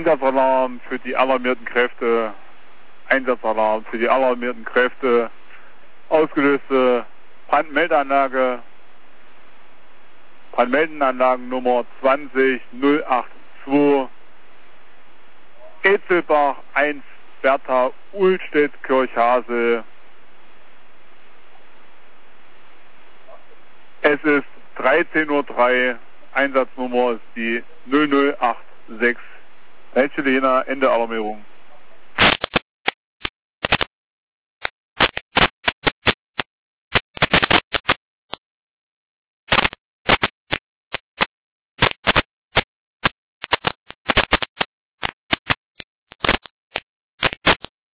Einsatzalarm für die alarmierten Kräfte. Einsatzalarm für die alarmierten Kräfte. Ausgelöste Brandmeldeanlage. Brandmeldenanlagennummer 20082. Etzelbach 1 Bertha Uhlstedt Kirchhasel. Es ist 13:03 Uhr. Einsatznummer ist die 0086. Helene, Ende Alarmierung.